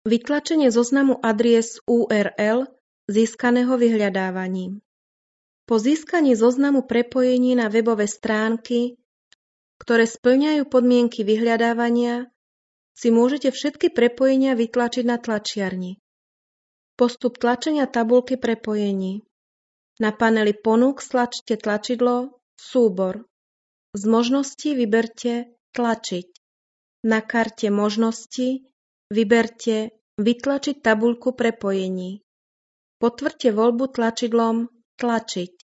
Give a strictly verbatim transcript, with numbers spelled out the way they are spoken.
Vytlačenie zoznamu adries ú er el získaného vyhľadávaním. Po získaní zoznamu prepojení na webové stránky, ktoré spĺňajú podmienky vyhľadávania, si môžete všetky prepojenia vytlačiť na tlačiarni. Postup tlačenia tabuľky prepojení. Na paneli ponúk stlačte tlačidlo Súbor. Z možností vyberte Tlačiť. Na karte možnosti vyberte Vytlačiť tabuľku prepojení. Potvrďte voľbu tlačidlom Tlačiť.